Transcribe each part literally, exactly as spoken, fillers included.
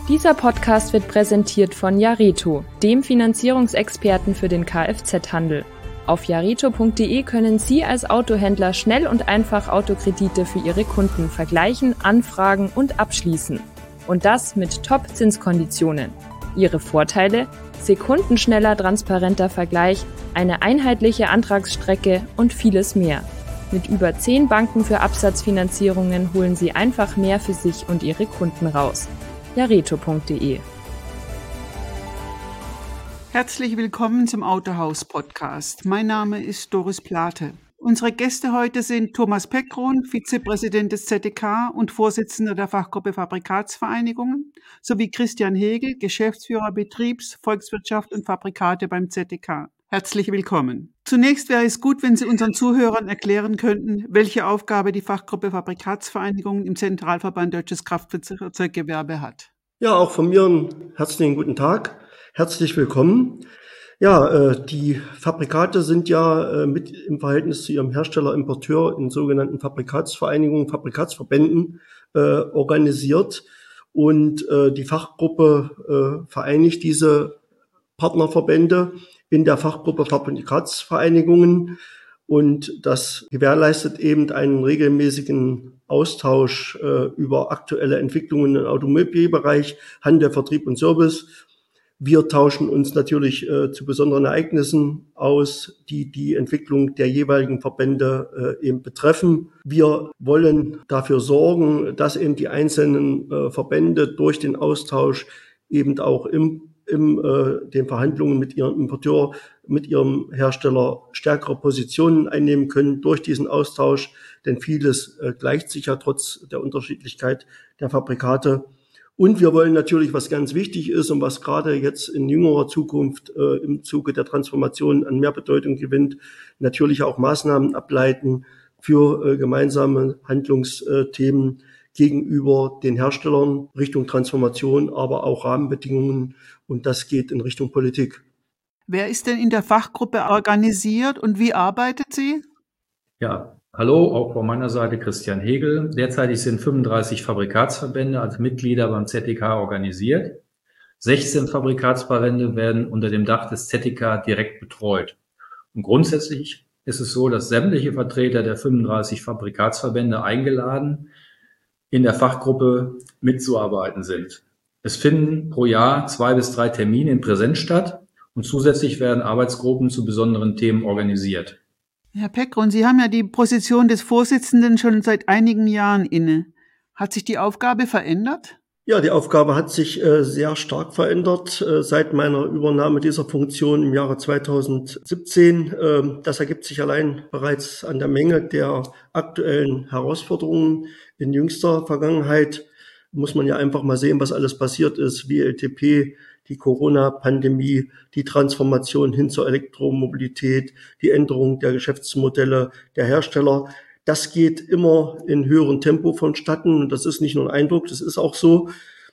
Dieser Podcast wird präsentiert von Jareto, dem Finanzierungsexperten für den Kfz-Handel. Auf jareto punkt de können Sie als Autohändler schnell und einfach Autokredite für Ihre Kunden vergleichen, anfragen und abschließen. Und das mit Top-Zinskonditionen. Ihre Vorteile? Sekundenschneller, transparenter Vergleich, eine einheitliche Antragsstrecke und vieles mehr. Mit über zehn Banken für Absatzfinanzierungen holen Sie einfach mehr für sich und Ihre Kunden raus. jareto punkt de. Herzlich willkommen zum Autohaus-Podcast. Mein Name ist Doris Plate. Unsere Gäste heute sind Thomas Peckrohn, Vizepräsident des Z D K und Vorsitzender der Fachgruppe Fabrikatsvereinigungen, sowie Christian Hegel, Geschäftsführer Betriebs-, Volkswirtschaft und Fabrikate beim Z D K. Herzlich willkommen. Zunächst wäre es gut, wenn Sie unseren Zuhörern erklären könnten, welche Aufgabe die Fachgruppe Fabrikatsvereinigungen im Zentralverband Deutsches Kraftfahrzeuggewerbe hat. Ja, auch von mir einen herzlichen guten Tag. Herzlich willkommen. Ja, äh, die Fabrikate sind ja äh, mit im Verhältnis zu ihrem Hersteller, Importeur in sogenannten Fabrikatsvereinigungen, Fabrikatsverbänden äh, organisiert. Und äh, die Fachgruppe äh, vereinigt diese Partnerverbände in der Fachgruppe Fabrikatsvereinigungen. Und das gewährleistet eben einen regelmäßigen Austausch äh, über aktuelle Entwicklungen im Automobilbereich, Handel, Vertrieb und Service. Wir tauschen uns natürlich äh, zu besonderen Ereignissen aus, die die Entwicklung der jeweiligen Verbände äh, eben betreffen. Wir wollen dafür sorgen, dass eben die einzelnen äh, Verbände durch den Austausch eben auch im, im äh, den Verhandlungen mit ihrem Importeur, mit ihrem Hersteller stärkere Positionen einnehmen können durch diesen Austausch, denn vieles äh, gleicht sich ja trotz der Unterschiedlichkeit der Fabrikate. Und wir wollen natürlich, was ganz wichtig ist und was gerade jetzt in jüngerer Zukunft äh, im Zuge der Transformation an mehr Bedeutung gewinnt, natürlich auch Maßnahmen ableiten für äh, gemeinsame Handlungsthemen gegenüber den Herstellern Richtung Transformation, aber auch Rahmenbedingungen. Und das geht in Richtung Politik. Wer ist denn in der Fachgruppe organisiert und wie arbeitet sie? Ja, hallo, auch von meiner Seite Christian Hegel. Derzeitig sind fünfunddreißig Fabrikatsverbände als Mitglieder beim Z D K organisiert. sechzehn Fabrikatsverbände werden unter dem Dach des Z D K direkt betreut. Und grundsätzlich ist es so, dass sämtliche Vertreter der fünfunddreißig Fabrikatsverbände eingeladen, in der Fachgruppe mitzuarbeiten sind. Es finden pro Jahr zwei bis drei Termine in Präsenz statt und zusätzlich werden Arbeitsgruppen zu besonderen Themen organisiert. Herr Peckrohn, Sie haben ja die Position des Vorsitzenden schon seit einigen Jahren inne. Hat sich die Aufgabe verändert? Ja, die Aufgabe hat sich äh, sehr stark verändert äh, seit meiner Übernahme dieser Funktion im Jahre zweitausendsiebzehn. Äh, das ergibt sich allein bereits an der Menge der aktuellen Herausforderungen. In jüngster Vergangenheit muss man ja einfach mal sehen, was alles passiert ist, W L T P, die Corona-Pandemie, die Transformation hin zur Elektromobilität, die Änderung der Geschäftsmodelle der Hersteller. Das geht immer in höherem Tempo vonstatten und das ist nicht nur ein Eindruck, das ist auch so.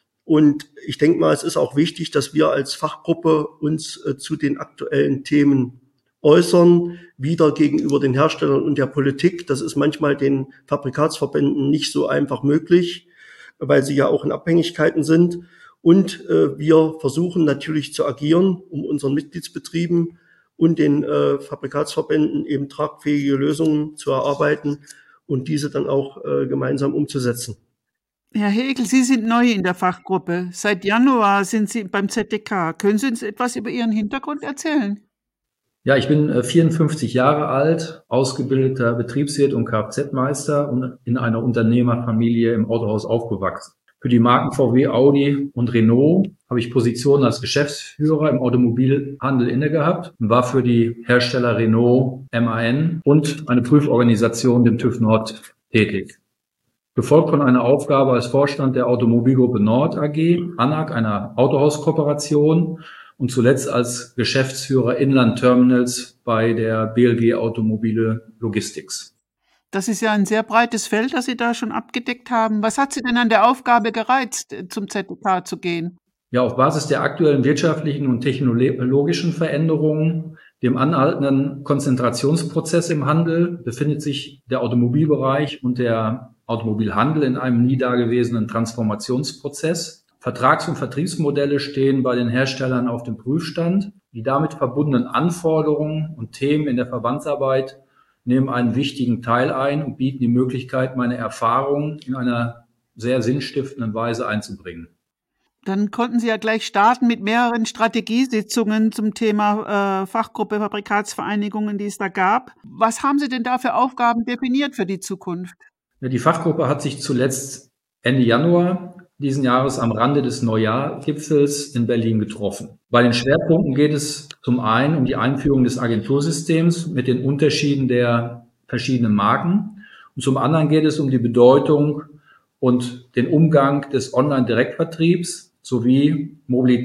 Und ich denke mal, es ist auch wichtig, dass wir als Fachgruppe uns äh, zu den aktuellen Themen äußern, wieder gegenüber den Herstellern und der Politik. Das ist manchmal den Fabrikatsverbänden nicht so einfach möglich, weil sie ja auch in Abhängigkeiten sind. Und äh, wir versuchen natürlich zu agieren, um unseren Mitgliedsbetrieben und den äh, Fabrikatsverbänden eben tragfähige Lösungen zu erarbeiten und diese dann auch äh, gemeinsam umzusetzen. Herr Hegel, Sie sind neu in der Fachgruppe. Seit Januar sind Sie beim Z D K. Können Sie uns etwas über Ihren Hintergrund erzählen? Ja, ich bin äh, vierundfünfzig Jahre alt, ausgebildeter Betriebswirt und Kfz-Meister und in einer Unternehmerfamilie im Autohaus aufgewachsen. Für die Marken V W, Audi und Renault habe ich Positionen als Geschäftsführer im Automobilhandel inne gehabt und war für die Hersteller Renault, M A N und eine Prüforganisation, dem TÜV Nord, tätig. Gefolgt von einer Aufgabe als Vorstand der Automobilgruppe Nord A G, ANAG, einer Autohauskooperation und zuletzt als Geschäftsführer Inland Terminals bei der B L G Automobile Logistics. Das ist ja ein sehr breites Feld, das Sie da schon abgedeckt haben. Was hat Sie denn an der Aufgabe gereizt, zum Z D K zu gehen? Ja, auf Basis der aktuellen wirtschaftlichen und technologischen Veränderungen, dem anhaltenden Konzentrationsprozess im Handel, befindet sich der Automobilbereich und der Automobilhandel in einem nie dagewesenen Transformationsprozess. Vertrags- und Vertriebsmodelle stehen bei den Herstellern auf dem Prüfstand. Die damit verbundenen Anforderungen und Themen in der Verbandsarbeit nehmen einen wichtigen Teil ein und bieten die Möglichkeit, meine Erfahrungen in einer sehr sinnstiftenden Weise einzubringen. Dann konnten Sie ja gleich starten mit mehreren Strategiesitzungen zum Thema äh, Fachgruppe Fabrikatsvereinigungen, die es da gab. Was haben Sie denn da für Aufgaben definiert für die Zukunft? Die Fachgruppe hat sich zuletzt Ende Januar diesen Jahres am Rande des Neujahrgipfels in Berlin getroffen. Bei den Schwerpunkten geht es zum einen um die Einführung des Agentursystems mit den Unterschieden der verschiedenen Marken und zum anderen geht es um die Bedeutung und den Umgang des Online-Direktvertriebs sowie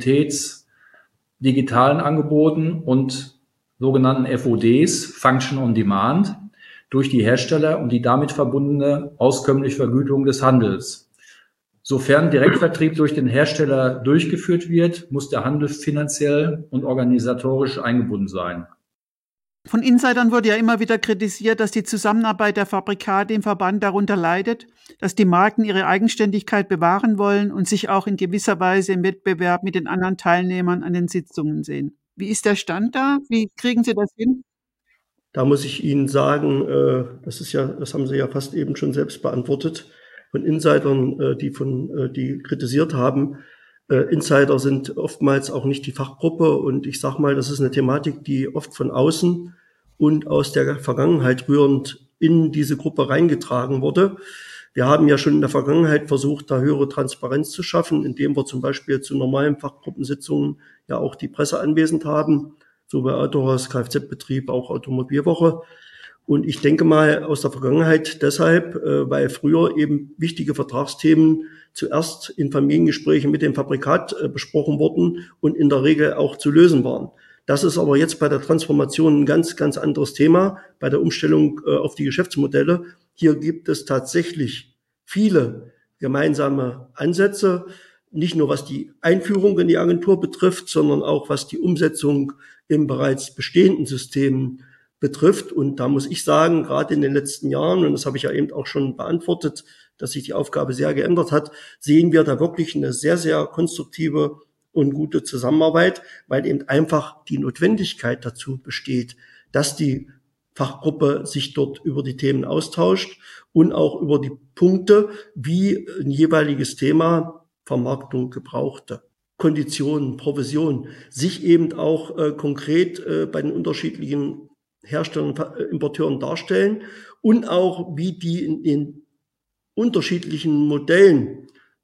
mobilitätsdigitalen Angeboten und sogenannten F O Ds, Function on Demand, durch die Hersteller und die damit verbundene auskömmliche Vergütung des Handels. Sofern Direktvertrieb durch den Hersteller durchgeführt wird, muss der Handel finanziell und organisatorisch eingebunden sein. Von Insidern wurde ja immer wieder kritisiert, dass die Zusammenarbeit der Fabrikate im Verband darunter leidet, dass die Marken ihre Eigenständigkeit bewahren wollen und sich auch in gewisser Weise im Wettbewerb mit den anderen Teilnehmern an den Sitzungen sehen. Wie ist der Stand da? Wie kriegen Sie das hin? Da muss ich Ihnen sagen, äh, das ist ja, das haben Sie ja fast eben schon selbst beantwortet, von Insidern, äh, die von, äh, die kritisiert haben. Äh, Insider sind oftmals auch nicht die Fachgruppe und ich sage mal, das ist eine Thematik, die oft von außen und aus der Vergangenheit rührend in diese Gruppe reingetragen wurde. Wir haben ja schon in der Vergangenheit versucht, da höhere Transparenz zu schaffen, indem wir zum Beispiel zu normalen Fachgruppensitzungen ja auch die Presse anwesend haben, so bei Autohaus, Kfz-Betrieb, auch Automobilwoche. Und ich denke mal aus der Vergangenheit deshalb, äh, weil früher eben wichtige Vertragsthemen zuerst in Familiengesprächen mit dem Fabrikat äh, besprochen wurden und in der Regel auch zu lösen waren. Das ist aber jetzt bei der Transformation ein ganz, ganz anderes Thema, bei der Umstellung äh, auf die Geschäftsmodelle. Hier gibt es tatsächlich viele gemeinsame Ansätze, nicht nur was die Einführung in die Agentur betrifft, sondern auch was die Umsetzung im bereits bestehenden System betrifft. Und da muss ich sagen, gerade in den letzten Jahren, und das habe ich ja eben auch schon beantwortet, dass sich die Aufgabe sehr geändert hat, sehen wir da wirklich eine sehr, sehr konstruktive und gute Zusammenarbeit, weil eben einfach die Notwendigkeit dazu besteht, dass die Fachgruppe sich dort über die Themen austauscht und auch über die Punkte, wie ein jeweiliges Thema, Vermarktung, Gebrauchte, Konditionen, Provision, sich eben auch äh, konkret äh, bei den unterschiedlichen Herstellern, äh, Importeuren darstellen und auch, wie die in den unterschiedlichen Modellen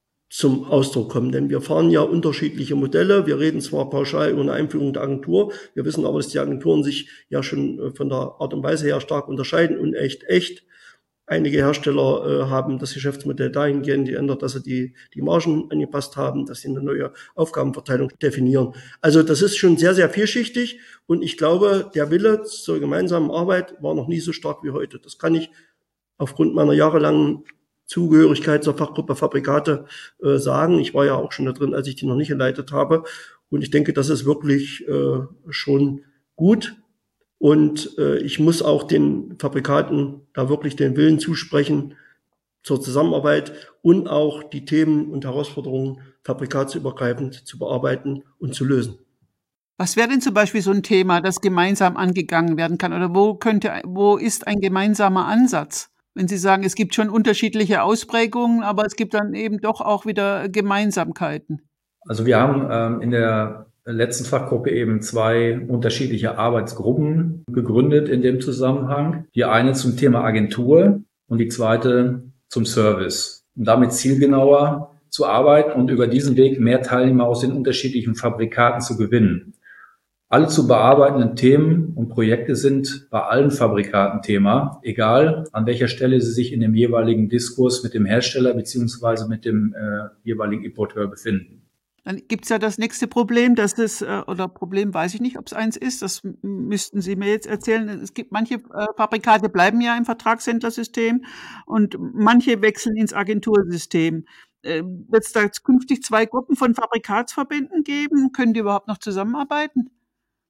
zum Ausdruck kommen. Denn wir fahren ja unterschiedliche Modelle. Wir reden zwar pauschal über eine Einführung der Agentur, wir wissen aber, dass die Agenturen sich ja schon von der Art und Weise her stark unterscheiden und echt, echt. Einige Hersteller äh, haben das Geschäftsmodell dahingehend geändert, dass sie die, die Margen angepasst haben, dass sie eine neue Aufgabenverteilung definieren. Also das ist schon sehr, sehr vielschichtig und ich glaube, der Wille zur gemeinsamen Arbeit war noch nie so stark wie heute. Das kann ich aufgrund meiner jahrelangen Zugehörigkeit zur Fachgruppe Fabrikate äh, sagen. Ich war ja auch schon da drin, als ich die noch nicht geleitet habe. Und ich denke, das ist wirklich äh, schon gut. Und äh, ich muss auch den Fabrikaten da wirklich den Willen zusprechen zur Zusammenarbeit und auch die Themen und Herausforderungen fabrikatsübergreifend zu bearbeiten und zu lösen. Was wäre denn zum Beispiel so ein Thema, das gemeinsam angegangen werden kann? Oder wo könnte, wo ist ein gemeinsamer Ansatz? Wenn Sie sagen, es gibt schon unterschiedliche Ausprägungen, aber es gibt dann eben doch auch wieder Gemeinsamkeiten. Also wir haben ähm, in der letzten Fachgruppe eben zwei unterschiedliche Arbeitsgruppen gegründet in dem Zusammenhang. Die eine zum Thema Agentur und die zweite zum Service. Um damit zielgenauer zu arbeiten und über diesen Weg mehr Teilnehmer aus den unterschiedlichen Fabrikaten zu gewinnen. Alle zu bearbeitenden Themen und Projekte sind bei allen Fabrikaten Thema, egal an welcher Stelle sie sich in dem jeweiligen Diskurs mit dem Hersteller beziehungsweise mit dem äh, jeweiligen Importeur befinden. Dann gibt's ja das nächste Problem, dass das, äh, oder Problem weiß ich nicht, ob es eins ist, das m- müssten Sie mir jetzt erzählen. Es gibt manche äh, Fabrikate bleiben ja im Vertragshändlersystem und manche wechseln ins Agentursystem. Äh, Wird es da jetzt künftig zwei Gruppen von Fabrikatsverbänden geben? Können die überhaupt noch zusammenarbeiten?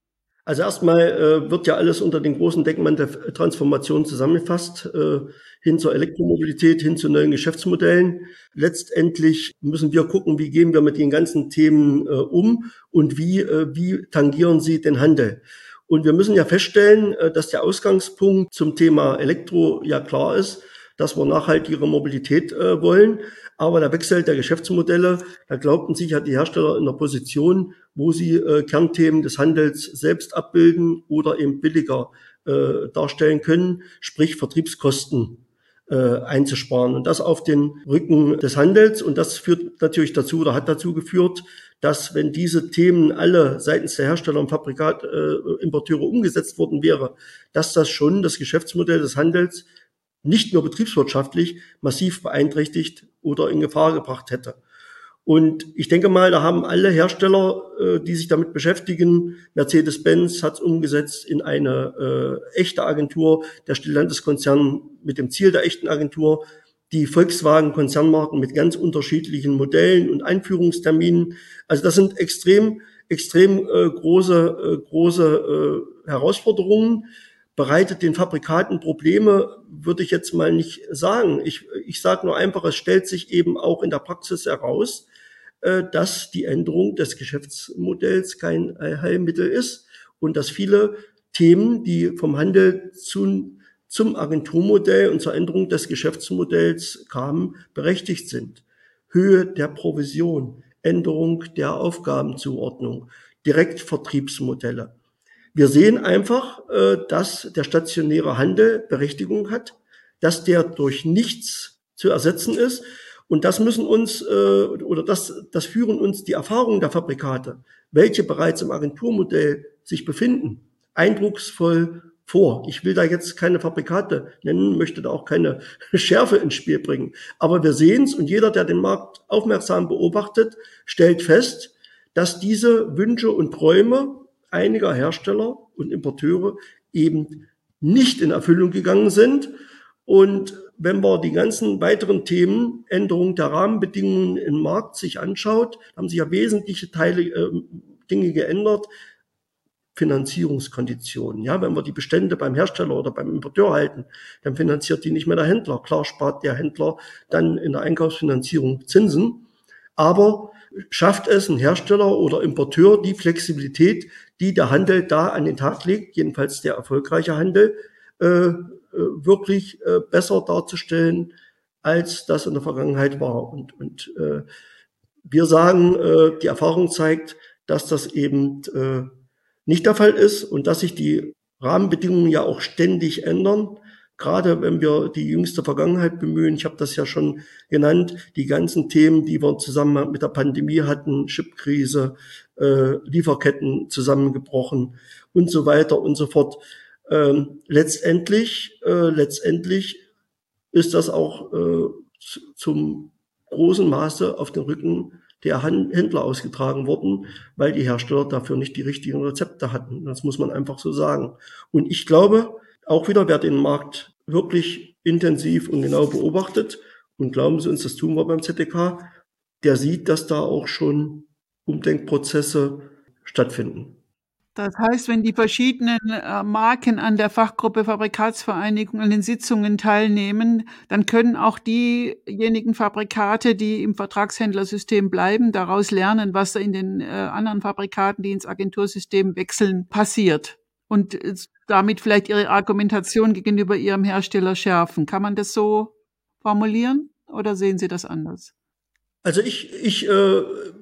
Also erstmal äh, wird ja alles unter den großen Deckmantel der Transformation zusammengefasst, äh, hin zur Elektromobilität, hin zu neuen Geschäftsmodellen. Letztendlich müssen wir gucken, wie gehen wir mit den ganzen Themen äh, um und wie, äh, wie tangieren sie den Handel. Und wir müssen ja feststellen, äh, dass der Ausgangspunkt zum Thema Elektro ja klar ist, dass wir nachhaltigere Mobilität äh, wollen. Aber der Wechsel der Geschäftsmodelle, da glaubten sich ja die Hersteller in der Position, wo sie äh, Kernthemen des Handels selbst abbilden oder eben billiger äh, darstellen können, sprich Vertriebskosten äh, einzusparen. Und das auf den Rücken des Handels. Und das führt natürlich dazu oder hat dazu geführt, dass wenn diese Themen alle seitens der Hersteller und Fabrikat, äh, Importeure umgesetzt worden wäre, dass das schon das Geschäftsmodell des Handels nicht nur betriebswirtschaftlich massiv beeinträchtigt oder in Gefahr gebracht hätte. Und ich denke mal, da haben alle Hersteller, die sich damit beschäftigen, Mercedes-Benz hat es umgesetzt in eine äh, echte Agentur, der Stellantis-Konzern mit dem Ziel der echten Agentur, die Volkswagen-Konzernmarken mit ganz unterschiedlichen Modellen und Einführungsterminen. Also das sind extrem, extrem äh, große, äh, große äh, Herausforderungen. Bereitet den Fabrikaten Probleme, würde ich jetzt mal nicht sagen. Ich, ich sage nur einfach, es stellt sich eben auch in der Praxis heraus, äh, dass die Änderung des Geschäftsmodells kein Heilmittel ist und dass viele Themen, die vom Handel zu, zum Agenturmodell und zur Änderung des Geschäftsmodells kamen, berechtigt sind. Höhe der Provision, Änderung der Aufgabenzuordnung, Direktvertriebsmodelle. Wir sehen einfach, dass der stationäre Handel Berechtigung hat, dass der durch nichts zu ersetzen ist. Und das müssen uns, oder das, das führen uns die Erfahrungen der Fabrikate, welche bereits im Agenturmodell sich befinden, eindrucksvoll vor. Ich will da jetzt keine Fabrikate nennen, möchte da auch keine Schärfe ins Spiel bringen. Aber wir sehen es und jeder, der den Markt aufmerksam beobachtet, stellt fest, dass diese Wünsche und Träume einiger Hersteller und Importeure eben nicht in Erfüllung gegangen sind. Und wenn man die ganzen weiteren Themen, Änderung der Rahmenbedingungen im Markt sich anschaut, haben sich ja wesentliche Teile, äh, Dinge geändert. Finanzierungskonditionen. Ja, wenn wir die Bestände beim Hersteller oder beim Importeur halten, dann finanziert die nicht mehr der Händler. Klar spart der Händler dann in der Einkaufsfinanzierung Zinsen. Aber schafft es ein Hersteller oder Importeur die Flexibilität, die der Handel da an den Tag legt, jedenfalls der erfolgreiche Handel, äh, wirklich äh, besser darzustellen, als das in der Vergangenheit war. Und, und äh, wir sagen, äh, die Erfahrung zeigt, dass das eben äh, nicht der Fall ist und dass sich die Rahmenbedingungen ja auch ständig ändern. Gerade wenn wir die jüngste Vergangenheit bemühen, ich habe das ja schon genannt, die ganzen Themen, die wir zusammen mit der Pandemie hatten, Chipkrise, äh, Lieferketten zusammengebrochen und so weiter und so fort. Ähm, letztendlich, äh, letztendlich ist das auch äh, zum großen Maße auf den Rücken der Händler ausgetragen worden, weil die Hersteller dafür nicht die richtigen Rezepte hatten. Das muss man einfach so sagen. Und ich glaube, auch wieder, wer den Markt wirklich intensiv und genau beobachtet, und glauben Sie uns, das tun wir beim Z D K, der sieht, dass da auch schon Umdenkprozesse stattfinden. Das heißt, wenn die verschiedenen äh, Marken an der Fachgruppe Fabrikatsvereinigung an den Sitzungen teilnehmen, dann können auch diejenigen Fabrikate, die im Vertragshändlersystem bleiben, daraus lernen, was da in den äh, anderen Fabrikaten, die ins Agentursystem wechseln, passiert. Und äh, damit vielleicht ihre Argumentation gegenüber ihrem Hersteller schärfen. Kann man das so formulieren oder sehen Sie das anders? Also ich, ich, äh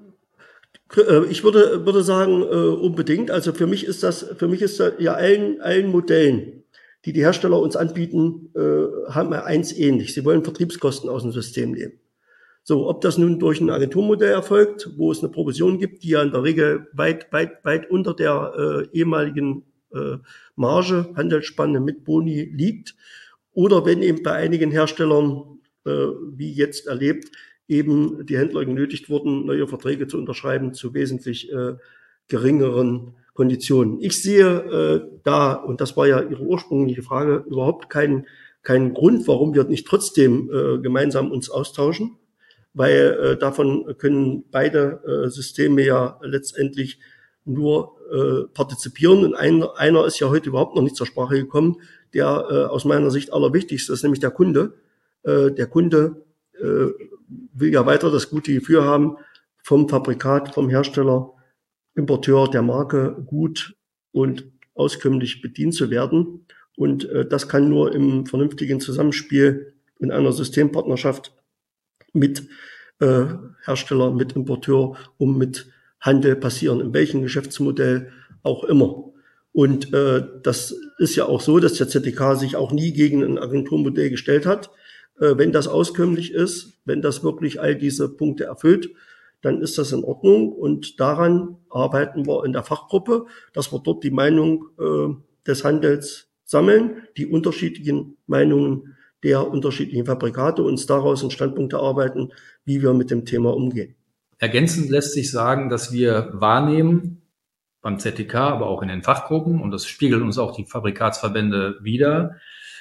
Ich würde, würde sagen, unbedingt. Also für mich ist das, für mich ist das ja allen, allen Modellen, die die Hersteller uns anbieten, haben wir eins ähnlich. Sie wollen Vertriebskosten aus dem System nehmen. So, ob das nun durch ein Agenturmodell erfolgt, wo es eine Provision gibt, die ja in der Regel weit, weit, weit unter der äh, ehemaligen äh, Marge, Handelsspanne mit Boni liegt, oder wenn eben bei einigen Herstellern, äh, wie jetzt erlebt, eben die Händler genötigt wurden, neue Verträge zu unterschreiben zu wesentlich äh, geringeren Konditionen. Ich sehe äh, da, und das war ja Ihre ursprüngliche Frage, überhaupt keinen keinen Grund, warum wir nicht trotzdem äh, gemeinsam uns austauschen, weil äh, davon können beide äh, Systeme ja letztendlich nur äh, partizipieren. Und einer, einer ist ja heute überhaupt noch nicht zur Sprache gekommen, der äh, aus meiner Sicht allerwichtigste ist, nämlich der Kunde. Äh, der Kunde äh, will ja weiter das gute Gefühl haben, vom Fabrikat, vom Hersteller, Importeur der Marke gut und auskömmlich bedient zu werden. Und äh, das kann nur im vernünftigen Zusammenspiel in einer Systempartnerschaft mit äh, Hersteller, mit Importeur und mit Handel passieren, in welchem Geschäftsmodell auch immer. Und äh, das ist ja auch so, dass der Z D K sich auch nie gegen ein Agenturmodell gestellt hat. Äh, wenn das auskömmlich ist, wenn das wirklich all diese Punkte erfüllt, dann ist das in Ordnung. Und daran arbeiten wir in der Fachgruppe, dass wir dort die Meinung äh, des Handels sammeln, die unterschiedlichen Meinungen der unterschiedlichen Fabrikate, uns daraus einen Standpunkt erarbeiten, wie wir mit dem Thema umgehen. Ergänzend lässt sich sagen, dass wir wahrnehmen, beim Z D K, aber auch in den Fachgruppen, und das spiegeln uns auch die Fabrikatsverbände wider,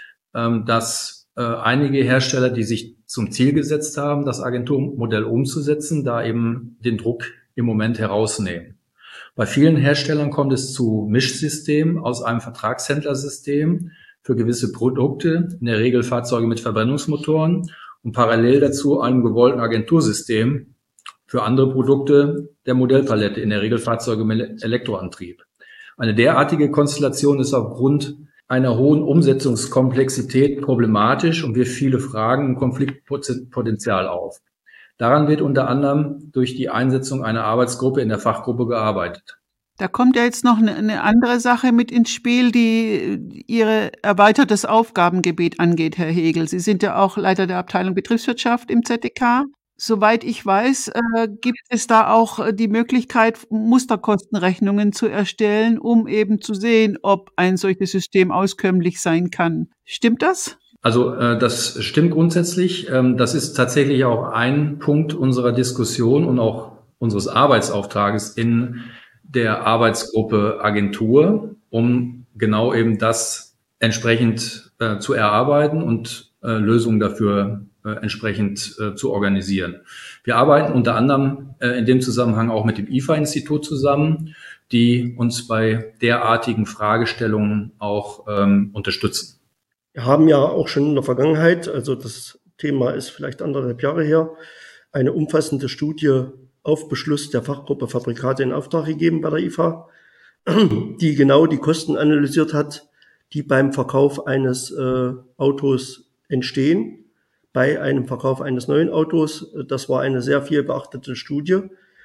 dass einige Hersteller, die sich zum Ziel gesetzt haben, das Agenturmodell umzusetzen, da eben den Druck im Moment herausnehmen. Bei vielen Herstellern kommt es zu Mischsystemen aus einem Vertragshändlersystem für gewisse Produkte, in der Regel Fahrzeuge mit Verbrennungsmotoren, und parallel dazu einem gewollten Agentursystem für andere Produkte der Modellpalette, in der Regel Fahrzeuge mit Elektroantrieb. Eine derartige Konstellation ist aufgrund einer hohen Umsetzungskomplexität problematisch und wirft viele Fragen und Konfliktpotenzial auf. Daran wird unter anderem durch die Einsetzung einer Arbeitsgruppe in der Fachgruppe gearbeitet. Da kommt ja jetzt noch eine, eine andere Sache mit ins Spiel, die Ihr erweitertes Aufgabengebiet angeht, Herr Hegel. Sie sind ja auch Leiter der Abteilung Betriebswirtschaft im Z D K. Soweit ich weiß, äh, gibt es da auch die Möglichkeit, Musterkostenrechnungen zu erstellen, um eben zu sehen, ob ein solches System auskömmlich sein kann. Stimmt das? Also äh, das stimmt grundsätzlich. Ähm, das ist tatsächlich auch ein Punkt unserer Diskussion und auch unseres Arbeitsauftrages in der Arbeitsgruppe Agentur, um genau eben das entsprechend äh, zu erarbeiten und äh, Lösungen dafür äh, entsprechend äh, zu organisieren. Wir arbeiten unter anderem äh, in dem Zusammenhang auch mit dem I F A-Institut zusammen, die uns bei derartigen Fragestellungen auch ähm, unterstützen. Wir haben ja auch schon in der Vergangenheit, also das Thema ist vielleicht anderthalb Jahre her, eine umfassende Studie auf Beschluss der Fachgruppe Fabrikate in Auftrag gegeben bei der I F A, die genau die Kosten analysiert hat, die beim Verkauf eines äh, Autos entstehen, bei einem Verkauf eines neuen Autos. Das war eine sehr viel beachtete Studie.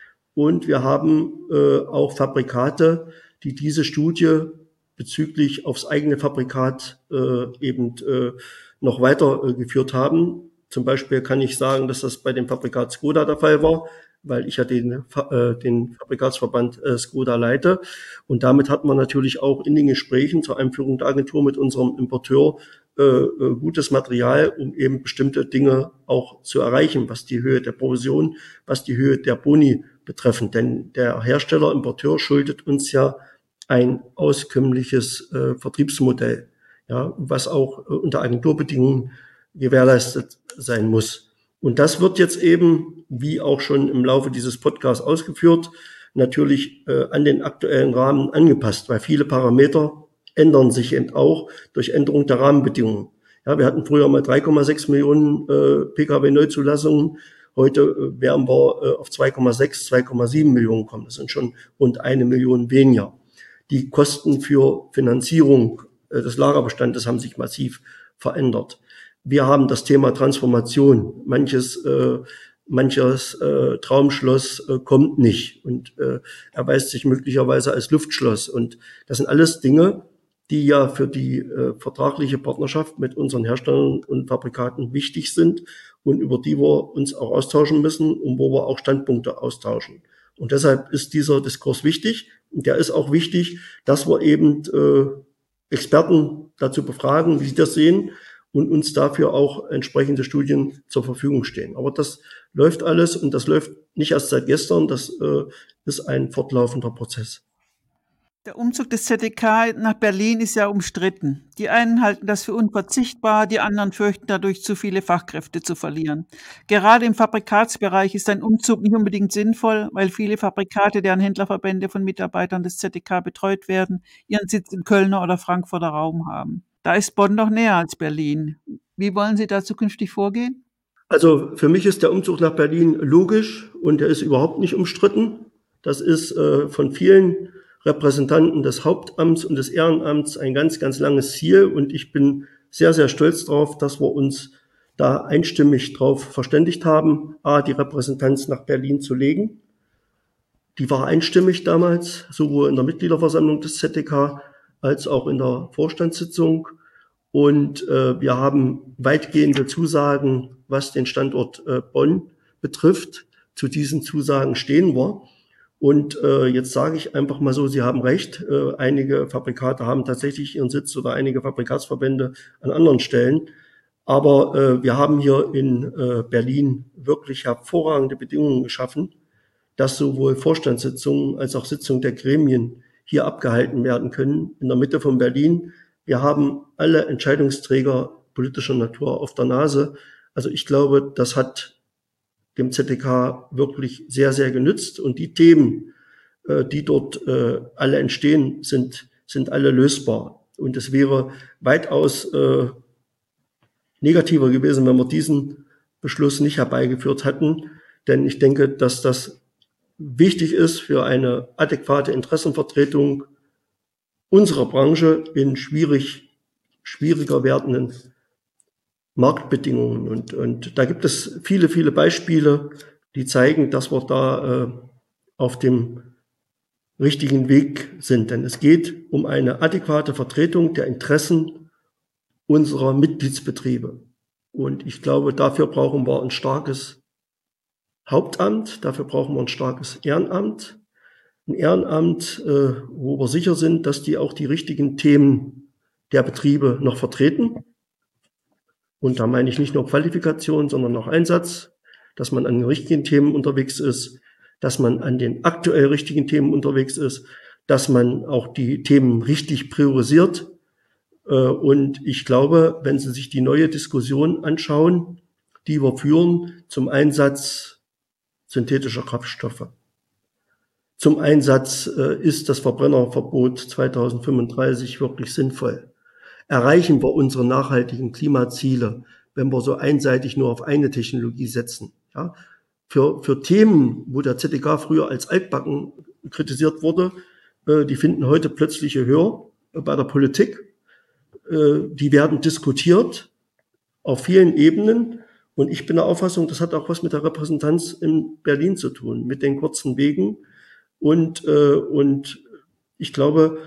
Und wir haben äh, auch Fabrikate, die diese Studie bezüglich aufs eigene Fabrikat äh, eben äh, noch weitergeführt äh, haben. Zum Beispiel kann ich sagen, dass das bei dem Fabrikat Skoda der Fall war, weil ich ja den, äh, den Fabrikatsverband äh, Skoda leite. Und damit hat man natürlich auch in den Gesprächen zur Einführung der Agentur mit unserem Importeur äh, äh, gutes Material, um eben bestimmte Dinge auch zu erreichen, was die Höhe der Provision, was die Höhe der Boni betreffen. Denn der Hersteller, Importeur schuldet uns ja ein auskömmliches äh, Vertriebsmodell, ja, was auch äh, unter Agenturbedingungen gewährleistet sein muss. Und das wird jetzt eben, wie auch schon im Laufe dieses Podcasts ausgeführt, natürlich äh, an den aktuellen Rahmen angepasst, weil viele Parameter ändern sich eben auch durch Änderung der Rahmenbedingungen. Ja, wir hatten früher mal drei Komma sechs Millionen äh, P K W-Neuzulassungen. Heute äh, werden wir äh, auf zwei Komma sechs, zwei Komma sieben Millionen kommen. Das sind schon rund eine Million weniger. Die Kosten für Finanzierung äh, des Lagerbestandes haben sich massiv verändert. Wir haben das Thema Transformation. Manches, äh, manches äh, Traumschloss äh, kommt nicht und äh, erweist sich möglicherweise als Luftschloss. Und das sind alles Dinge, die ja für die äh, vertragliche Partnerschaft mit unseren Herstellern und Fabrikaten wichtig sind und über die wir uns auch austauschen müssen und wo wir auch Standpunkte austauschen. Und deshalb ist dieser Diskurs wichtig. Und der ist auch wichtig, dass wir eben äh, Experten dazu befragen, wie sie das sehen, und uns dafür auch entsprechende Studien zur Verfügung stehen. Aber das läuft alles und das läuft nicht erst seit gestern, das äh, ist ein fortlaufender Prozess. Der Umzug des Z D K nach Berlin ist ja umstritten. Die einen halten das für unverzichtbar, die anderen fürchten dadurch zu viele Fachkräfte zu verlieren. Gerade im Fabrikatsbereich ist ein Umzug nicht unbedingt sinnvoll, weil viele Fabrikate, deren Händlerverbände von Mitarbeitern des Z D K betreut werden, ihren Sitz im Kölner oder Frankfurter Raum haben. Da ist Bonn doch näher als Berlin. Wie wollen Sie da zukünftig vorgehen? Also für mich ist der Umzug nach Berlin logisch und er ist überhaupt nicht umstritten. Das ist äh, von vielen Repräsentanten des Hauptamts und des Ehrenamts ein ganz, ganz langes Ziel. Und ich bin sehr, sehr stolz darauf, dass wir uns da einstimmig drauf verständigt haben, A, die Repräsentanz nach Berlin zu legen. Die war einstimmig damals, sowohl in der Mitgliederversammlung des Z D K als auch in der Vorstandssitzung. Und äh, wir haben weitgehende Zusagen, was den Standort äh, Bonn betrifft. Zu diesen Zusagen stehen wir. Und äh, jetzt sage ich einfach mal so, Sie haben recht, äh, einige Fabrikate haben tatsächlich ihren Sitz oder einige Fabrikatsverbände an anderen Stellen. Aber äh, wir haben hier in äh, Berlin wirklich hervorragende Bedingungen geschaffen, dass sowohl Vorstandssitzungen als auch Sitzungen der Gremien hier abgehalten werden können, in der Mitte von Berlin. Wir haben alle Entscheidungsträger politischer Natur auf der Nase. Also ich glaube, das hat dem Z D K wirklich sehr, sehr genützt. Und die Themen, äh, die dort äh, alle entstehen, sind, sind alle lösbar. Und es wäre weitaus äh, negativer gewesen, wenn wir diesen Beschluss nicht herbeigeführt hätten. Denn ich denke, dass das wichtig ist für eine adäquate Interessenvertretung unserer Branche in schwierig, schwieriger werdenden Marktbedingungen. Und, und da gibt es viele, viele Beispiele, die zeigen, dass wir da äh, auf dem richtigen Weg sind. Denn es geht um eine adäquate Vertretung der Interessen unserer Mitgliedsbetriebe. Und ich glaube, dafür brauchen wir ein starkes Hauptamt, dafür brauchen wir ein starkes Ehrenamt. Ein Ehrenamt, äh, wo wir sicher sind, dass die auch die richtigen Themen der Betriebe noch vertreten. Und da meine ich nicht nur Qualifikation, sondern auch Einsatz, dass man an den richtigen Themen unterwegs ist, dass man an den aktuell richtigen Themen unterwegs ist, dass man auch die Themen richtig priorisiert. Und ich glaube, wenn Sie sich die neue Diskussion anschauen, die wir führen zum Einsatz synthetischer Kraftstoffe, zum Einsatz ist das Verbrennerverbot zweitausendfünfunddreißig wirklich sinnvoll? Erreichen wir unsere nachhaltigen Klimaziele, wenn wir so einseitig nur auf eine Technologie setzen? Ja, für, für Themen, wo der Z D K früher als altbacken kritisiert wurde, äh, die finden heute plötzlich Gehör bei der Politik. Äh, die werden diskutiert auf vielen Ebenen. Und ich bin der Auffassung, das hat auch was mit der Repräsentanz in Berlin zu tun, mit den kurzen Wegen. Und, äh, und ich glaube,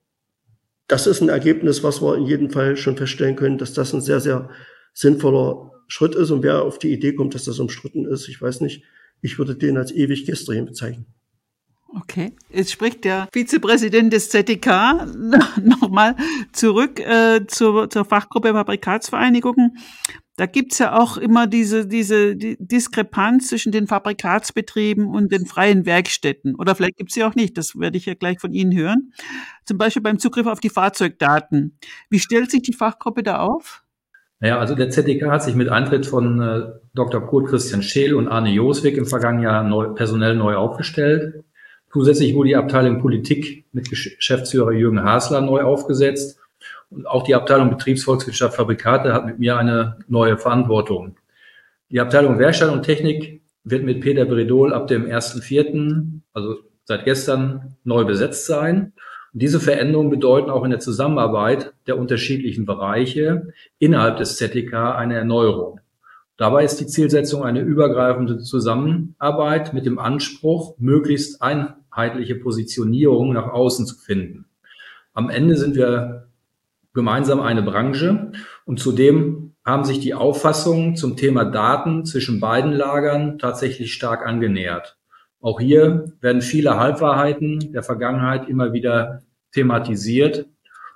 das ist ein Ergebnis, was wir in jedem Fall schon feststellen können, dass das ein sehr, sehr sinnvoller Schritt ist. Und wer auf die Idee kommt, dass das umstritten ist, ich weiß nicht, ich würde den als ewig gestrigen bezeichnen. Okay, jetzt spricht der Vizepräsident des Z D K nochmal zurück äh, zur, zur Fachgruppe Fabrikatsvereinigungen. Da gibt's ja auch immer diese, diese die Diskrepanz zwischen den Fabrikatsbetrieben und den freien Werkstätten. Oder vielleicht gibt's sie auch nicht, das werde ich ja gleich von Ihnen hören. Zum Beispiel beim Zugriff auf die Fahrzeugdaten. Wie stellt sich die Fachgruppe da auf? Naja, also der Z D K hat sich mit Eintritt von äh, Doktor Kurt Christian Scheel und Arne Joswig im vergangenen Jahr neu, personell neu aufgestellt. Zusätzlich wurde die Abteilung Politik mit Geschäftsführer Jürgen Hasler neu aufgesetzt. Und auch die Abteilung Betriebsvolkswirtschaft Fabrikate hat mit mir eine neue Verantwortung. Die Abteilung Werkstatt und Technik wird mit Peter Bredol ab dem ersten vierten, also seit gestern, neu besetzt sein. Und diese Veränderungen bedeuten auch in der Zusammenarbeit der unterschiedlichen Bereiche innerhalb des Z D K eine Erneuerung. Dabei ist die Zielsetzung eine übergreifende Zusammenarbeit mit dem Anspruch, möglichst einheitliche Positionierung nach außen zu finden. Am Ende sind wir gemeinsam eine Branche und zudem haben sich die Auffassungen zum Thema Daten zwischen beiden Lagern tatsächlich stark angenähert. Auch hier werden viele Halbwahrheiten der Vergangenheit immer wieder thematisiert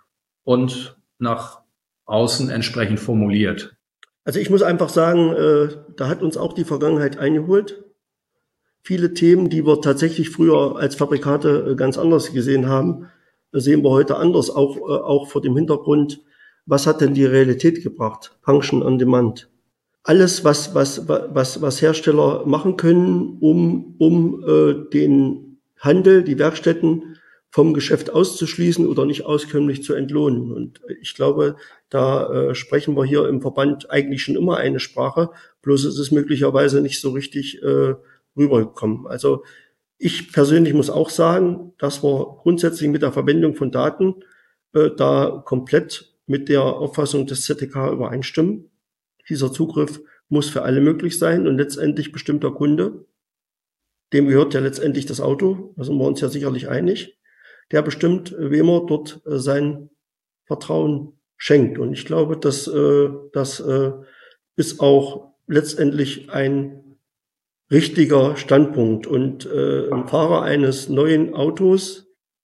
und nach außen entsprechend formuliert. Also ich muss einfach sagen, äh, da hat uns auch die Vergangenheit eingeholt. Viele Themen, die wir tatsächlich früher als Fabrikate äh, ganz anders gesehen haben, sehen wir heute anders, auch, äh, auch vor dem Hintergrund, was hat denn die Realität gebracht? Function on Demand. Alles, was, was, was, was Hersteller machen können, um, um äh, den Handel, die Werkstätten vom Geschäft auszuschließen oder nicht auskömmlich zu entlohnen. Und ich glaube, da äh, sprechen wir hier im Verband eigentlich schon immer eine Sprache, bloß ist es möglicherweise nicht so richtig äh, rübergekommen. Also ich persönlich muss auch sagen, dass wir grundsätzlich mit der Verwendung von Daten äh, da komplett mit der Auffassung des Z T K übereinstimmen. Dieser Zugriff muss für alle möglich sein und letztendlich bestimmt der Kunde, dem gehört ja letztendlich das Auto, da sind wir uns ja sicherlich einig, der bestimmt, wem er dort äh, sein Vertrauen schenkt. Und ich glaube, dass äh, das äh, ist auch letztendlich ein richtiger Standpunkt. Und äh, ein Fahrer eines neuen Autos,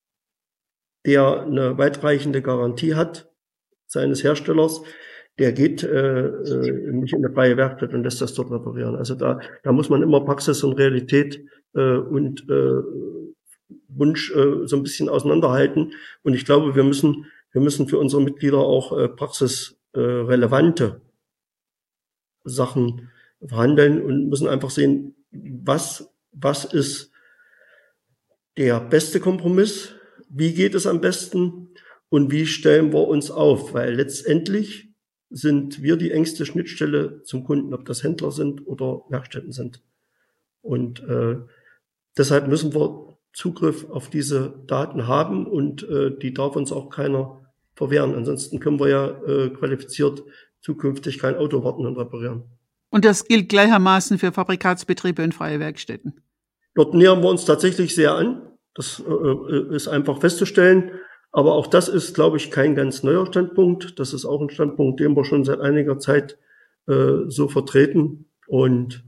der eine weitreichende Garantie hat, seines Herstellers, der geht äh, äh, nicht in eine freie Werkstatt und lässt das dort reparieren. Also da, da muss man immer Praxis und Realität äh, und äh, Wunsch äh, so ein bisschen auseinanderhalten. Und ich glaube, wir müssen, wir müssen für unsere Mitglieder auch äh, praxisrelevante äh, Sachen verhandeln und müssen einfach sehen, was, was ist der beste Kompromiss, wie geht es am besten und wie stellen wir uns auf, weil letztendlich sind wir die engste Schnittstelle zum Kunden, ob das Händler sind oder Werkstätten sind. Und äh, deshalb müssen wir Zugriff auf diese Daten haben und äh, die darf uns auch keiner verwehren. Ansonsten können wir ja äh, qualifiziert zukünftig kein Auto warten und reparieren. Und das gilt gleichermaßen für Fabrikatsbetriebe und freie Werkstätten? Dort nähern wir uns tatsächlich sehr an. Das äh, ist einfach festzustellen. Aber auch das ist, glaube ich, kein ganz neuer Standpunkt. Das ist auch ein Standpunkt, den wir schon seit einiger Zeit äh, so vertreten. Und,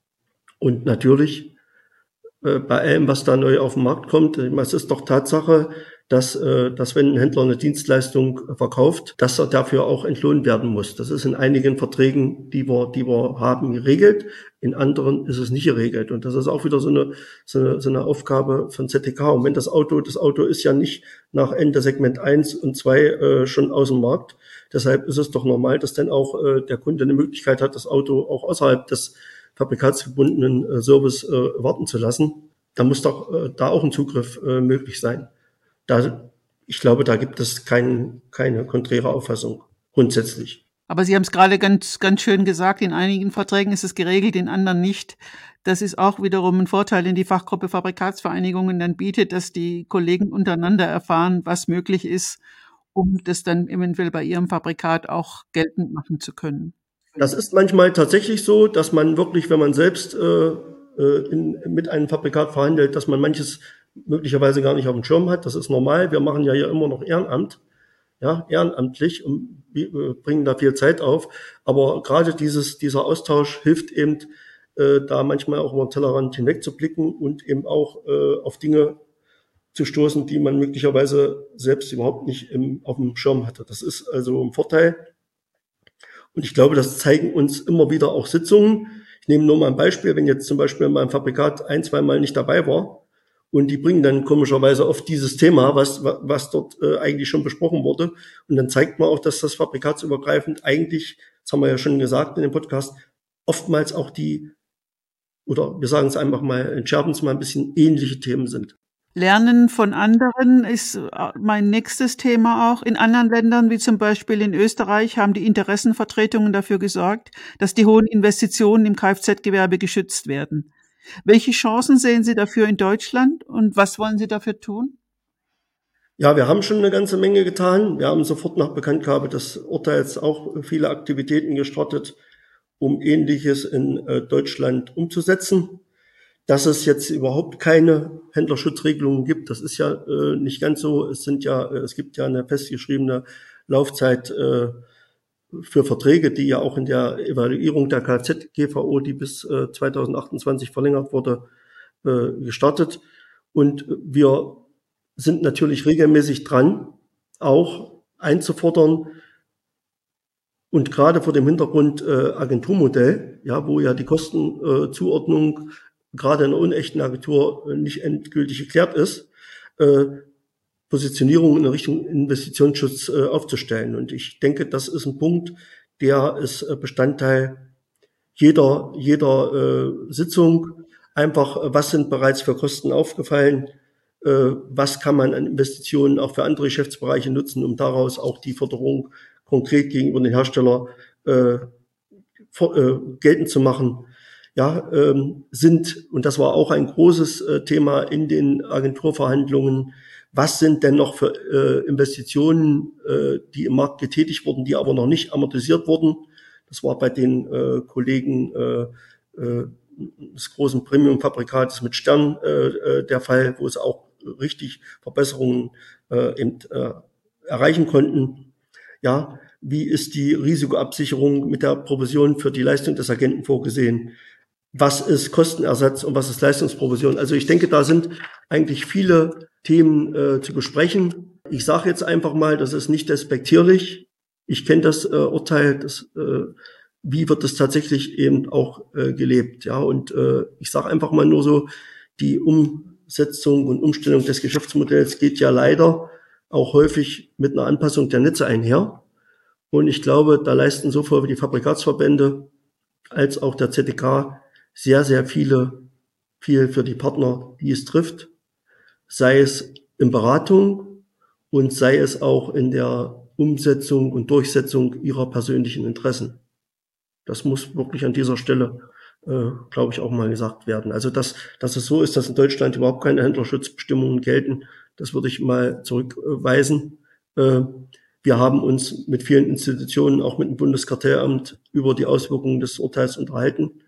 und natürlich äh, bei allem, was da neu auf den Markt kommt, es ist doch Tatsache, dass, äh, dass wenn ein Händler eine Dienstleistung verkauft, dass er dafür auch entlohnt werden muss. Das ist in einigen Verträgen, die wir, die wir haben, geregelt. In anderen ist es nicht geregelt. Und das ist auch wieder so eine, so eine, so eine Aufgabe von Z T K. Und wenn das Auto, das Auto ist ja nicht nach Ende Segment eins und zwei äh, schon aus dem Markt. Deshalb ist es doch normal, dass dann auch äh, der Kunde eine Möglichkeit hat, das Auto auch außerhalb des fabrikatsgebundenen äh, Service äh, warten zu lassen. Da muss doch äh, da auch ein Zugriff äh, möglich sein. Da, ich glaube, da gibt es kein, keine konträre Auffassung grundsätzlich. Aber Sie haben es gerade ganz, ganz schön gesagt, in einigen Verträgen ist es geregelt, in anderen nicht. Das ist auch wiederum ein Vorteil, den die Fachgruppe Fabrikatsvereinigungen dann bietet, dass die Kollegen untereinander erfahren, was möglich ist, um das dann eventuell bei ihrem Fabrikat auch geltend machen zu können. Das ist manchmal tatsächlich so, dass man wirklich, wenn man selbst äh, in, mit einem Fabrikat verhandelt, dass man manches möglicherweise gar nicht auf dem Schirm hat. Das ist normal. Wir machen ja hier immer noch Ehrenamt, ja, ehrenamtlich und bringen da viel Zeit auf. Aber gerade dieses, dieser Austausch hilft eben, äh, da manchmal auch über den Tellerrand hinweg zu blicken und eben auch äh, auf Dinge zu stoßen, die man möglicherweise selbst überhaupt nicht im, auf dem Schirm hatte. Das ist also ein Vorteil. Und ich glaube, das zeigen uns immer wieder auch Sitzungen. Ich nehme nur mal ein Beispiel, wenn jetzt zum Beispiel mein Fabrikat ein, zwei Mal nicht dabei war, und die bringen dann komischerweise oft dieses Thema, was, was dort äh, eigentlich schon besprochen wurde. Und dann zeigt man auch, dass das fabrikatsübergreifend eigentlich, das haben wir ja schon gesagt in dem Podcast, oftmals auch die, oder wir sagen es einfach mal, entschärfen es mal ein bisschen, ähnliche Themen sind. Lernen von anderen ist mein nächstes Thema auch. In anderen Ländern, wie zum Beispiel in Österreich, haben die Interessenvertretungen dafür gesorgt, dass die hohen Investitionen im Kfz-Gewerbe geschützt werden. Welche Chancen sehen Sie dafür in Deutschland und was wollen Sie dafür tun? Ja, wir haben schon eine ganze Menge getan. Wir haben sofort nach Bekanntgabe des Urteils auch viele Aktivitäten gestartet, um Ähnliches in äh, Deutschland umzusetzen. Dass es jetzt überhaupt keine Händlerschutzregelungen gibt, das ist ja äh, nicht ganz so. Es sind ja, äh, es gibt ja eine festgeschriebene Laufzeit äh, für Verträge, die ja auch in der Evaluierung der Kfz-G V O, die bis äh, zweitausendachtundzwanzig verlängert wurde, äh, gestartet. Und wir sind natürlich regelmäßig dran, auch einzufordern. Und gerade vor dem Hintergrund äh, Agenturmodell, ja, wo ja die Kostenzuordnung äh, gerade in einer unechten Agentur äh, nicht endgültig geklärt ist, äh, Positionierung in Richtung Investitionsschutz äh, aufzustellen. Und ich denke, das ist ein Punkt, der ist äh, Bestandteil jeder, jeder äh, Sitzung. Einfach, äh, was sind bereits für Kosten aufgefallen? Äh, was kann man an Investitionen auch für andere Geschäftsbereiche nutzen, um daraus auch die Förderung konkret gegenüber den Hersteller äh, vor, äh, geltend zu machen? Ja, ähm, sind, und das war auch ein großes äh, Thema in den Agenturverhandlungen, was sind denn noch für äh, Investitionen, äh, die im Markt getätigt wurden, die aber noch nicht amortisiert wurden? Das war bei den äh, Kollegen äh, äh, des großen Premium-Fabrikates mit Stern äh, der Fall, wo es auch richtig Verbesserungen äh, eben, äh, erreichen konnten. Ja, wie ist die Risikoabsicherung mit der Provision für die Leistung des Agenten vorgesehen? Was ist Kostenersatz und was ist Leistungsprovision? Also ich denke, da sind eigentlich viele Themen äh, zu besprechen. Ich sage jetzt einfach mal, das ist nicht despektierlich. Ich kenne das äh, Urteil, das, äh, wie wird das tatsächlich eben auch äh, gelebt. Ja, und äh, ich sage einfach mal nur so, die Umsetzung und Umstellung des Geschäftsmodells geht ja leider auch häufig mit einer Anpassung der Netze einher. Und ich glaube, da leisten sowohl die Fabrikatsverbände als auch der Z D K sehr, sehr viele, viel für die Partner, die es trifft, sei es in Beratung und sei es auch in der Umsetzung und Durchsetzung ihrer persönlichen Interessen. Das muss wirklich an dieser Stelle, äh, glaube ich, auch mal gesagt werden. Also, dass, dass es so ist, dass in Deutschland überhaupt keine Händlerschutzbestimmungen gelten, das würde ich mal zurückweisen. Äh, wir haben uns mit vielen Institutionen, auch mit dem Bundeskartellamt, über die Auswirkungen des Urteils unterhalten.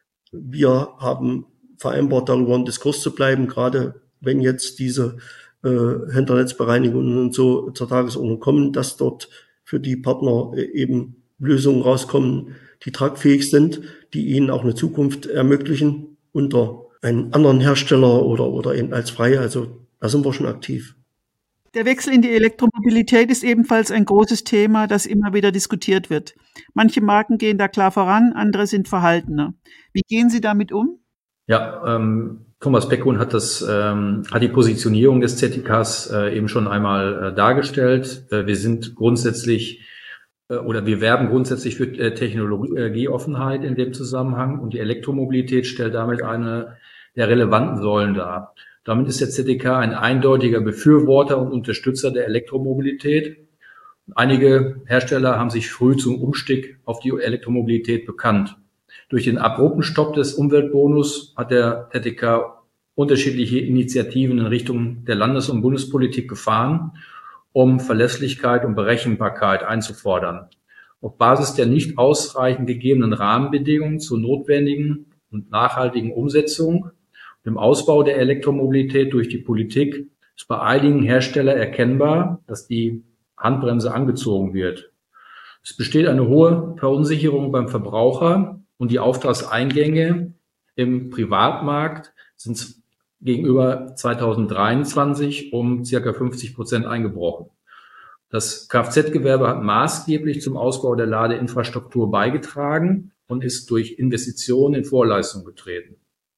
Wir haben vereinbart, darüber in Diskurs zu bleiben, gerade wenn jetzt diese äh, Händlernetzbereinigungen und so zur Tagesordnung kommen, dass dort für die Partner äh, eben Lösungen rauskommen, die tragfähig sind, die ihnen auch eine Zukunft ermöglichen unter einem anderen Hersteller oder, oder eben als freie. Also da sind wir schon aktiv. Der Wechsel in die Elektromobilität ist ebenfalls ein großes Thema, das immer wieder diskutiert wird. Manche Marken gehen da klar voran, andere sind verhaltener. Wie gehen Sie damit um? Ja, ähm, Thomas Peckrun hat das, ähm, hat die Positionierung des Z T Ks äh, eben schon einmal äh, dargestellt. Äh, wir sind grundsätzlich äh, oder wir werben grundsätzlich für äh, Technologieoffenheit in dem Zusammenhang, und die Elektromobilität stellt damit eine der relevanten Säulen dar. Damit ist der Z D K ein eindeutiger Befürworter und Unterstützer der Elektromobilität. Einige Hersteller haben sich früh zum Umstieg auf die Elektromobilität bekannt. Durch den abrupten Stopp des Umweltbonus hat der Z D K unterschiedliche Initiativen in Richtung der Landes- und Bundespolitik gefahren, um Verlässlichkeit und Berechenbarkeit einzufordern. Auf Basis der nicht ausreichend gegebenen Rahmenbedingungen zur notwendigen und nachhaltigen Umsetzung im Ausbau der Elektromobilität durch die Politik ist bei einigen Herstellern erkennbar, dass die Handbremse angezogen wird. Es besteht eine hohe Verunsicherung beim Verbraucher, und die Auftragseingänge im Privatmarkt sind gegenüber zweitausenddreiundzwanzig um circa fünfzig Prozent eingebrochen. Das Kfz-Gewerbe hat maßgeblich zum Ausbau der Ladeinfrastruktur beigetragen und ist durch Investitionen in Vorleistung getreten.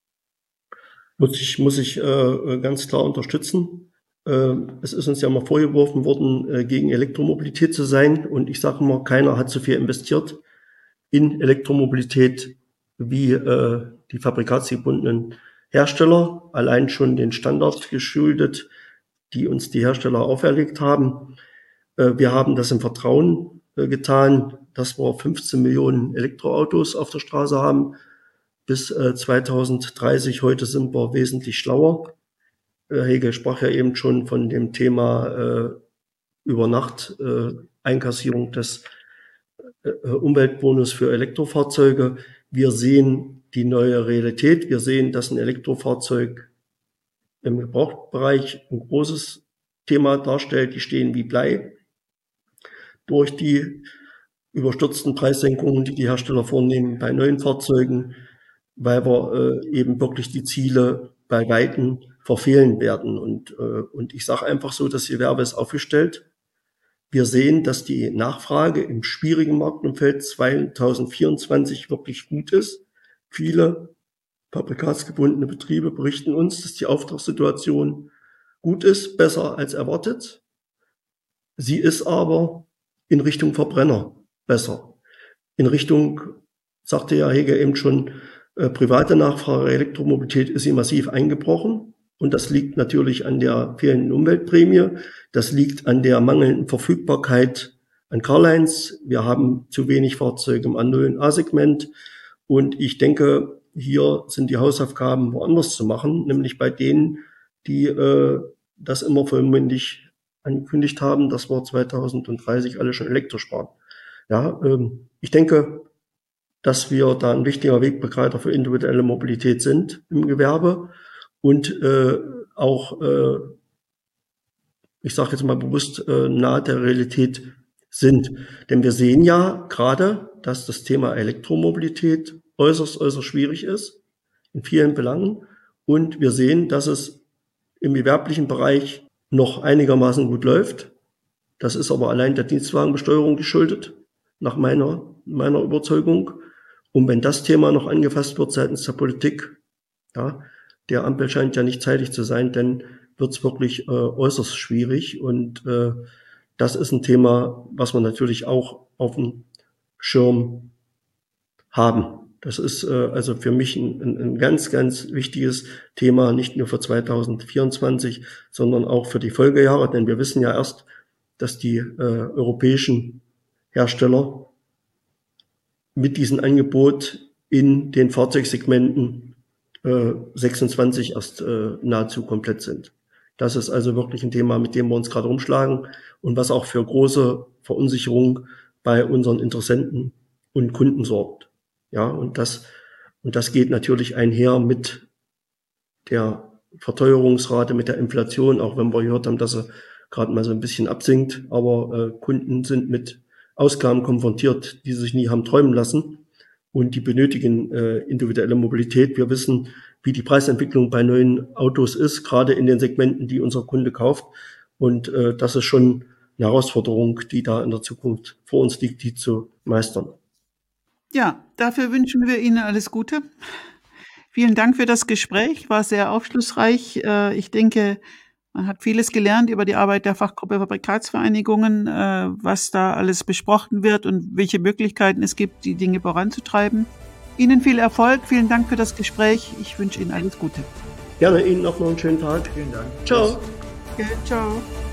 Muss ich, muss ich äh, ganz klar unterstützen. Äh, es ist uns ja mal vorgeworfen worden, äh, gegen Elektromobilität zu sein. Und ich sage mal, keiner hat so viel investiert in Elektromobilität wie äh, die fabrikatsgebundenen Hersteller. Allein schon den Standard geschuldet, die uns die Hersteller auferlegt haben. Äh, wir haben das im Vertrauen äh, getan, dass wir fünfzehn Millionen Elektroautos auf der Straße haben. Bis äh, zweitausenddreißig, heute sind wir wesentlich schlauer. Äh, Hege sprach ja eben schon von dem Thema äh, über Nacht äh, Einkassierung des äh, Umweltbonus für Elektrofahrzeuge. Wir sehen die neue Realität. Wir sehen, dass ein Elektrofahrzeug im Gebrauchtbereich ein großes Thema darstellt. Die stehen wie Blei. Durch die überstürzten Preissenkungen, die die Hersteller vornehmen bei neuen Fahrzeugen, weil wir äh, eben wirklich die Ziele bei Weitem verfehlen werden. Und, äh, und ich sage einfach so, das Gewerbe ist aufgestellt. Wir sehen, dass die Nachfrage im schwierigen Marktumfeld zweitausendvierundzwanzig wirklich gut ist. Viele fabrikatsgebundene Betriebe berichten uns, dass die Auftragssituation gut ist, besser als erwartet. Sie ist aber in Richtung Verbrenner besser. In Richtung, sagte ja Hege eben schon, äh, private Nachfrage, Elektromobilität ist sie massiv eingebrochen. Und das liegt natürlich an der fehlenden Umweltprämie. Das liegt an der mangelnden Verfügbarkeit an Carlines. Wir haben zu wenig Fahrzeuge im A null und A-Segment. Und ich denke, hier sind die Hausaufgaben woanders zu machen, nämlich bei denen, die äh, das immer vollmundig angekündigt haben, dass wir zweitausenddreißig alle schon elektrisch fahren. Ja, ähm, ich denke, dass wir da ein wichtiger Wegbegleiter für individuelle Mobilität sind im Gewerbe und äh, auch, äh, ich sage jetzt mal bewusst, äh, nahe der Realität sind. Denn wir sehen ja gerade, dass das Thema Elektromobilität äußerst, äußerst schwierig ist, in vielen Belangen. Und wir sehen, dass es im gewerblichen Bereich noch einigermaßen gut läuft. Das ist aber allein der Dienstwagenbesteuerung geschuldet, nach meiner, meiner Überzeugung. Und wenn das Thema noch angefasst wird seitens der Politik, ja, der Ampel scheint ja nicht zeitig zu sein, dann wird es wirklich äh, äußerst schwierig. Und äh, das ist ein Thema, was wir natürlich auch auf dem Schirm haben. Das ist äh, also für mich ein, ein, ein ganz, ganz wichtiges Thema, nicht nur für zweitausendvierundzwanzig, sondern auch für die Folgejahre. Denn wir wissen ja erst, dass die äh, europäischen Hersteller mit diesem Angebot in den Fahrzeugsegmenten äh, sechsundzwanzig erst äh, nahezu komplett sind. Das ist also wirklich ein Thema, mit dem wir uns gerade rumschlagen und was auch für große Verunsicherung bei unseren Interessenten und Kunden sorgt. Ja, und das, und das geht natürlich einher mit der Verteuerungsrate, mit der Inflation, auch wenn wir gehört haben, dass sie gerade mal so ein bisschen absinkt. Aber äh, Kunden sind mit Ausgaben konfrontiert, die sie sich nie haben träumen lassen. Und die benötigen äh, individuelle Mobilität. Wir wissen, wie die Preisentwicklung bei neuen Autos ist, gerade in den Segmenten, die unser Kunde kauft. Und äh, das ist schon eine Herausforderung, die da in der Zukunft vor uns liegt, die zu meistern. Ja, dafür wünschen wir Ihnen alles Gute. Vielen Dank für das Gespräch, war sehr aufschlussreich. Ich denke, man hat vieles gelernt über die Arbeit der Fachgruppe Fabrikatsvereinigungen, was da alles besprochen wird und welche Möglichkeiten es gibt, die Dinge voranzutreiben. Ihnen viel Erfolg, vielen Dank für das Gespräch. Ich wünsche Ihnen alles Gute. Gerne, Ihnen auch noch einen schönen Tag. Vielen Dank. Ciao. Okay, ciao.